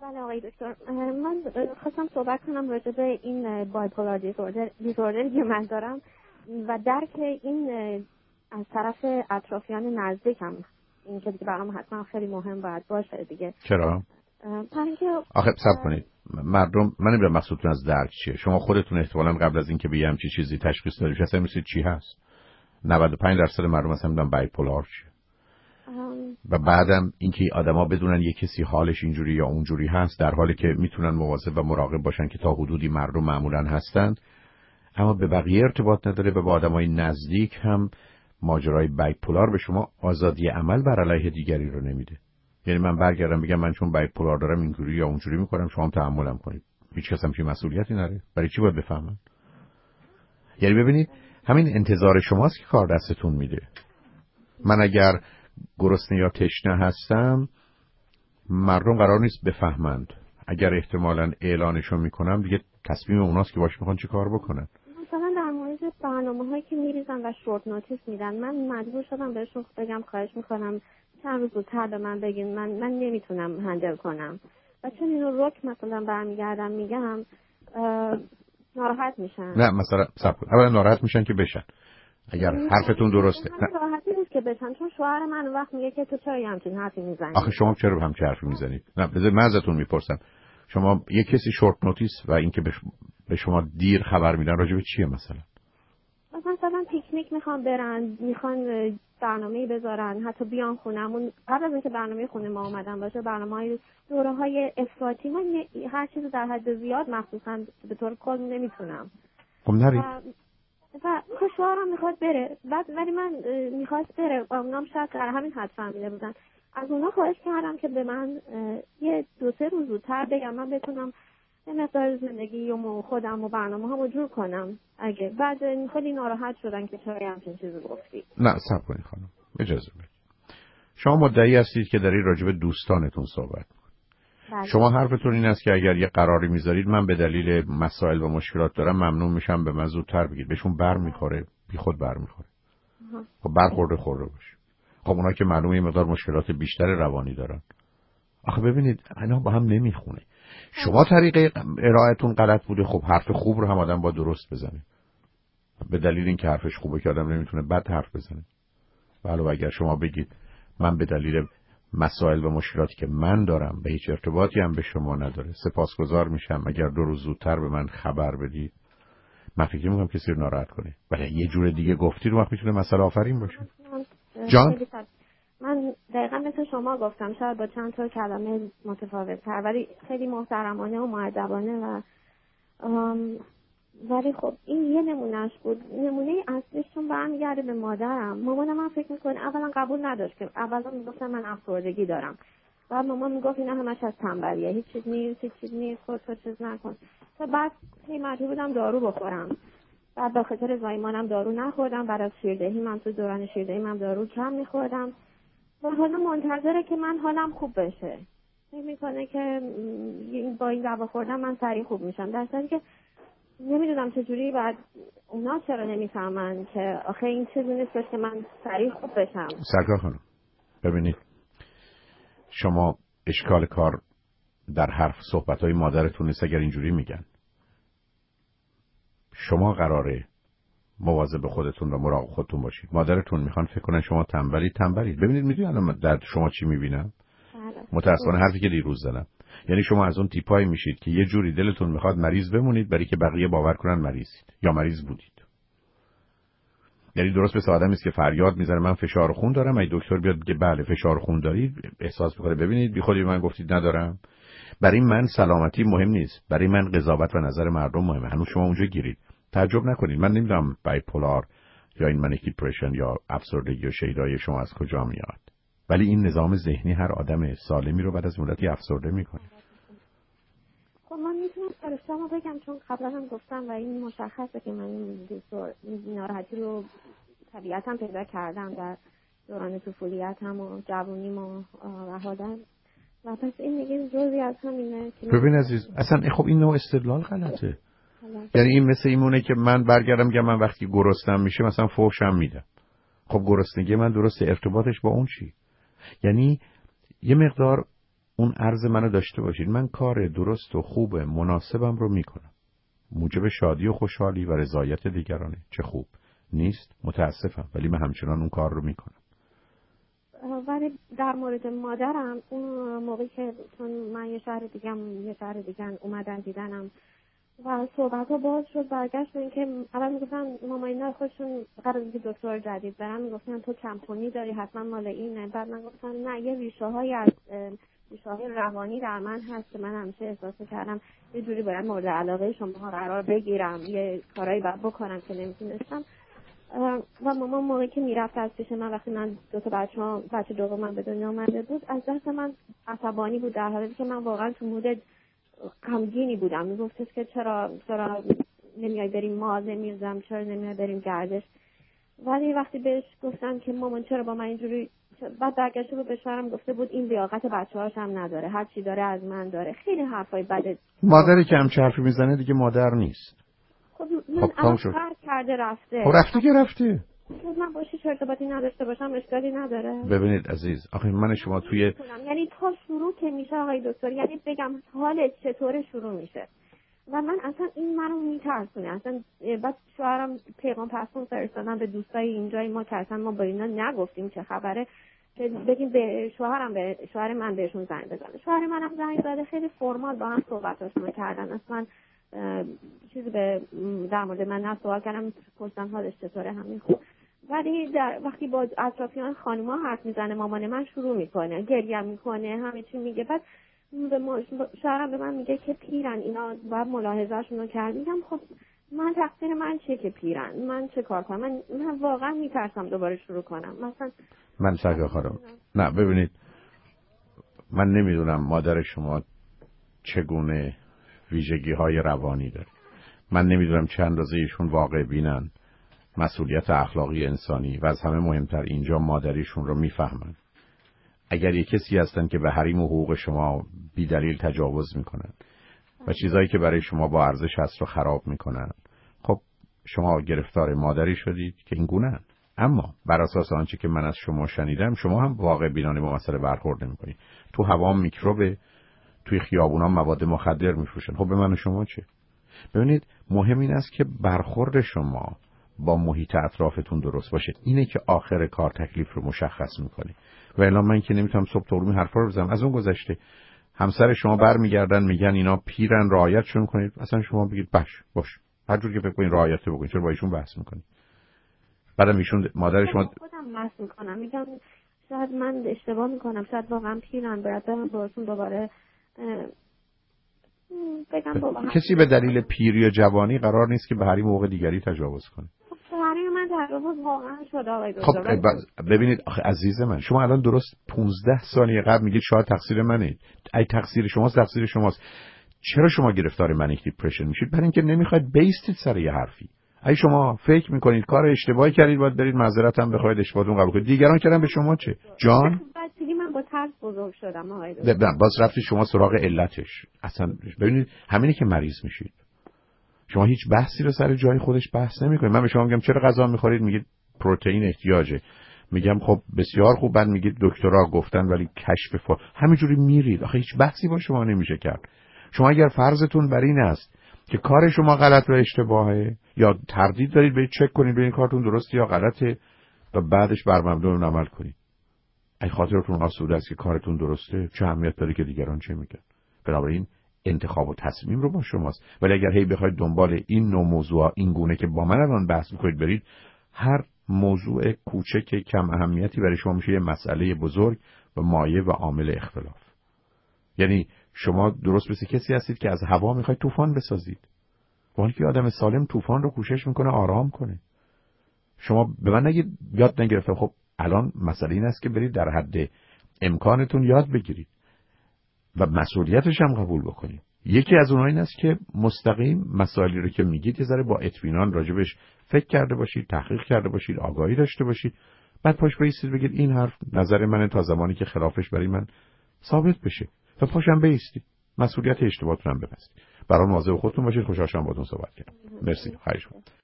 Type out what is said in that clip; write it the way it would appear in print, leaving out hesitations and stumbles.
بله آقای دکتر، من خواستم صحبت کنم راجع به این بایپولار دیسوردر که من دارم و درک این از طرف اطرافیان نزدیکم، این که دیگه برام حتما خیلی مهم باید باشه دیگه. چرا؟ اینکه آخه صبر کنید، مردم، من نمیدونم مقصودتون از درک چیه. شما خودتون احتمالاً قبل از اینکه بگم چی چیزی تشخیص دادید اصلا می‌دونید چی هست. 95% مردم اصلا نمیدونن بایپولار چیه. و بعدم اینکه آدما بدونن یه کسی حالش اینجوری یا اونجوری هست، در حالی که میتونن مواظب و مراقب باشن که تا حدودی مردم معمولاً هستن، اما به بقیه ارتباط نداره و با آدمای نزدیک هم ماجرای بایپولار به شما آزادی عمل بر علیه دیگری رو نمیده. یعنی من برگردم بگم من چون بایپولار دارم اینجوری یا اونجوری میکنم، شما هم تحملم کنید، هیچ کس هم چی مسئولیتی نداره. برای چی باید بفهمن؟ یعنی ببینید همین انتظار شماست که کار دستتون میده. من اگر گرسنه یا تشنه هستم، مردم قرار نیست بفهمند. اگر احتمالاً اعلانشو میکنم دیگه تصمیم اوناست که باش میخوان چی کار بکنن. مثلا در مورد برنامه‌هایی که میریزن و شورت نوتیس میدن، من مجبور شدم بهشون بگم خواهش میکنم چند روز زودتر به من بگین، من نمیتونم هندل کنم. و چون اینو رک مثلا برمیگردم میگم ناراحت میشن. نه مثلا اولا ناراحت میشن که بشن. اگر حرفتون درسته. نه راحتی نیست که بشن، چون شوهر من وقت میگه که تو چرا همچین حرفی میزنی. آخه شما چرا همچین حرفی میزنید؟ نه بذار من ازتون میپرسم، شما یه کسی شورت نوتیس و اینکه به شما دیر خبر میدن راجع به چیه مثلا پیکنیک میخوان برن، میخوان برنامه‌ای بذارن، حتی بیان خونمون قبل از اینکه برنامه خونه ما اومدن باشه، برنامه‌های دوره‌های افراطی، من هر چیز در حد زیاد مخصوصا به طور کل نمیتونم. خب نرید. و شوهرم میخواد بره، ولی من میخواست بره، اونام شاید در همین حد فهمیده بودن. از اونا خواهش کردم که به من یه 2-3 روز زودتر بگم من بتونم یه مقدار زندگی و خودم و برنامه هم جور کنم. اگه بعد خیلی ناراحت شدن که چرا همچین چیزی گفتی. نه صبر کنید خانم، اجازه بدید. شما مدعی هستید که دارید راجع به دوستانتون صحبت می‌کنید. شما حرفتون این است که اگر یه قراری میذارید من به دلیل مسائل و مشکلات دارم ممنون میشم به من زودتر بگید. بهشون برمیخوره، بی خود برمیخوره. خب برخورده باشه. خب اونا که معلومه یه مقدار مشکلات بیشتر روانی دارن. آخه ببینید اینا با هم نمیخونه. شما طریقه ارائهتون غلط بوده، خب حرف خوب رو هم آدم با درست بزنه. به دلیل اینکه حرفش خوبه که آدم نمیتونه بد حرف بزنه. علاوه اگر شما بگید من به دلیل مسائل و مشکلاتی که من دارم به هیچ ارتباطی هم به شما نداره، سپاسگزار میشم اگر 2 روز زودتر به من خبر بدید، من فکر میکنم کسی رو ناراحت کنه. ولی یه جور دیگه گفتی رو وقت میتونه مسئله آفرین باشه. جان من دقیقا مثل شما گفتم، شاید با چند تا کلمه متفاوت تر، ولی خیلی محترمانه و مؤدبانه و ولی خب این یه نمونهش بود. نمونه اصلیش چون برمیگرده به مادرم. مامانم من فکر میکنه اولا قبول نداشت، که اولا میگفتم من افسردگی دارم و مامان میگفت اینا همش از تنبلیه، هیچ چیز نیست خودت چیز نکن. تا بعد هی مجبور بودم دارو بخورم. بعد به خاطر زایمانم دارو نخوردم، بعد از شیردهی من تو دوران شیردهی من دارو کم میخوردم و حالا منتظره که من حالم خوب بشه. فکر میکنه که با این دوا خوردن من سریع خوب میشم، در حالی که نمیدونم چجوری. بعد اونا چرا نمیفهمن که آخه این چیزی نیستش که من سریع خوب بشم. سرکار خانم ببینید، شما اشکال کار در حرف صحبت‌های مادرتون نیست. اگر اینجوری میگن شما قراره مواظب خودتون و مراقب خودتون باشید. مادرتون میخوان فکر کنن شما تنبلید. ببینید میدونم در شما چی میبینم. متأسفانه حرفی که دیروز زدم، یعنی شما از اون تیپایی میشید که یه جوری دلتون میخواد مریض بمونید برای که بقیه باور کنن مریضید یا مریض بودید. یعنی درست مثل آدمی است که فریاد میزنه من فشار خون دارم، اگه دکتر بیاد بگه بله فشار خون دارید، احساس میکنه ببینید بی خودی من گفتید ندارم. برای من سلامتی مهم نیست، برای من قضاوت و نظر مردم مهمه. هنوز شما اونجا گیرید. تعجب نکنید. من نمیدونم بایپولار یا این منیک دیپرشن یا افسردگی و شیدای شما از کجا میاد، ولی این نظام ذهنی هر آدم سالمی رو بعد از مدتی افسرده میکنه. خب من میتونم فرشته‌مو بگم، چون قبلا هم گفتم و این مشخصه که من این ناراحتی رو طبیعتاً پیدا کردم در دوران طفولیتم و جوونیم و حالا و پس این دیگه جزئی از همینه که ببین عزیز اصلا خب این نوع استدلال غلطه. یعنی این مثل ایمونه که من برگردم که من وقتی گرسنم میشه مثلا فحشم میدم. خب گرسنگی من درسته، ارتباطش با اون چی؟ یعنی یه مقدار اون عرض منو داشته باشید. من کار درست و خوب مناسبم رو میکنم، موجب شادی و خوشحالی و رضایت دیگرانه. چه خوب. نیست متاسفم، ولی من همچنان اون کار رو میکنم. ولی در مورد مادرم اون موقعی که چون من یه شهر دیگه اومدن دیدنم و صحبت ها باز شد، برگشت به این که اول میگفتن ماماینا خودشون قرار که دکتر جدید برن، میگفتن تو کمخونی داری حتما مال اینه. بعد من گفتم نه، یه ریشه های روانی در من هست که من همیشه احساس کردم یه جوری باید مورد علاقه شما قرار بگیرم، یه کارایی باید بکنم که نمیتونستم. و مامان موقعی که میرفت از پیش من، وقتی من دو تا بچه دومم به دنیا اومده بود، از دست من عصبانی بود، در حالی که من واقعا تو مود غمگینی بودم. میگفتش که چرا نمیای بریم مال، نمیرزم چرا نمیای بریم گردش. ولی وقتی بهش گفتم که مامان چرا با من اینجوری، بعد برگشته بود به شوهرم گفته بود این لیاقت بچه‌هاش هم نداره، هر چی داره از من داره. خیلی حرفای بده. مادری که هم حرفی میزنه دیگه مادر نیست. خب من الان کار کرده رفته. خب رفته که رفته. من باشی چه ارتباطی نداشته باشم اشکالی نداره. ببینید عزیز، آخه من شما توی یعنی تا شروع که میشه آقای دکتر، یعنی بگم حالت چطوره شروع میشه و من اصلا این منو میترسونه. اصلا بعد شوهرم پیغام فرستادن به دوستای اینجای ما که اصلا ما با اینا نگفتیم چه خبره، که بگیم به شوهر من بهشون زنگ بزنه. شوهر منم زنگ زده، خیلی فرمال با هم صحبتاشون کردن. اصلا چیزی در مورد من سوال کردم، پرسیدم حالش چطوره، همین خوب. ولی وقتی با اطرافیان خانوما حرف میزنه مامان من شروع میکنه گریه میکنه، همه چی میگه. بعد شوهرم به من میگه که پیرن اینا، باید ملاحظه‌شون رو کرد. میگم خب من تقصیر من چیه که پیرن، من چه کار کنم؟ من واقعا میترسم دوباره شروع کنم. مثلا من سگه خانم، نه ببینید، من نمیدونم مادر شما چگونه ویژگی‌های روانی داره. من نمیدونم چه اندازه ایشون واقع بینن، مسئولیت اخلاقی انسانی و از همه مهمتر اینجا مادریشون رو میفهمن. اگر یک کسی هستن که به حریم و حقوق شما بی دلیل تجاوز میکنن و چیزایی که برای شما با ارزش هست رو خراب میکنن، خب شما گرفتار مادری شدید که این گونه. اما بر اساس آنچه که من از شما شنیدم، شما هم واقع بینانه با مسئله برخورد نمیکنید. تو هوا میکروبه، توی خیابونا مواد مخدر میفروشن. خب به من و شما چه؟ ببینید مهم این است که برخورد شما با محیط اطرافتون درست باشه. اینه که آخر کار تکلیف رو مشخص میکنه. و الان من که نمیتونم صبح تا غروب حرفا رو بزنم. از اون گذشته همسر شما برمیگردن میگن اینا پیرن رعایتشون کنید، اصلا شما بگید باش هر جور که فکر کنید رعایت بکنید، چرا با ایشون بحث میکنید؟ بعدم ایشون مادر شما خودم بحث میکنم، میگم شاید من اشتباه میکنم، شاید واقعا پیرن، براتون باشون دوباره بگم بابا کسی به دلیل پیری یا جوانی قرار نیست که به حریم حقوق دیگری تجاوز کنه. حریم من تجاوز واقعا شده آقای دکتر. خب ببینید آخه عزیز من، شما الان درست 15 ثانیه قبل میگید شاید تقصیر منه. ای تقصیر شماست، تقصیر شماست. چرا شما گرفتار منیک دیپرشن میشید؟ برای اینکه نمیخواید بیستید سر یه حرفی. ای شما فکر میکنید کار اشتباهی کردید، باید برید معذرت هم بخواید اشتباهتون قبول کنید. دیگران کردن به شما چه؟ جان بچگی من با ترس بزرگ شدم آقای دکتر. باز رفتید شما سراغ علتش. اصلا ببینید همینه که مریض میشید. شما هیچ بحثی رو سر جای خودش بحث نمی‌کنید. من به شما میگم چرا غذا می‌خورید، میگید پروتئین احتیاجه. میگم خب بسیار خوب، بعد میگید دکترها گفتن ولی کشف همینجوری میرید. آخه هیچ بحثی با شما نمیشه کرد. شما اگر فرضتون بر این است که کار شما غلط و اشتباهه، یا تردید دارید برید چک کنید ببینید کارتون درسته یا غلطه و بعدش بر مبنا اون عمل کنید. اگه خاطرتون آسوده است که کارتون درسته، چه اهمیت داره که دیگران چه میگن؟ بنابراین انتخاب و تصمیم رو با شماست. ولی اگر هی بخواید دنبال این نوع موضوع این گونه که با من الان بحث می‌کنید برید، هر موضوع کوچک کم اهمیتی برای شما میشه یه مسئله بزرگ و مایه و عامل اختلاف. یعنی شما درست مثل کسی هستید که از هوا میخواید طوفان بسازید، ولی که آدم سالم طوفان رو کوشش میکنه آرام کنه. شما به من نگید یاد نگرفتم. خب الان مسئله این است که برید در حد امکانتون یاد بگیرید و مسئولیتش هم قبول بکنید. یکی از اونها این است که مستقیم مسائلی رو که میگید یه ذره با اطمینان راجبش فکر کرده باشید، تحقیق کرده باشید، آگاهی داشته باشید، بعد پاش بایستید بگید این حرف نظر منه تا زمانی که خلافش برای من ثابت بشه و پاشم بایستید، مسئولیت اشتباهتون هم بپذیرید. برای مواظب خودتون باشید. خوشحال شدم باهاتون صحبت کردم. مرسی. خواهش می‌کنم.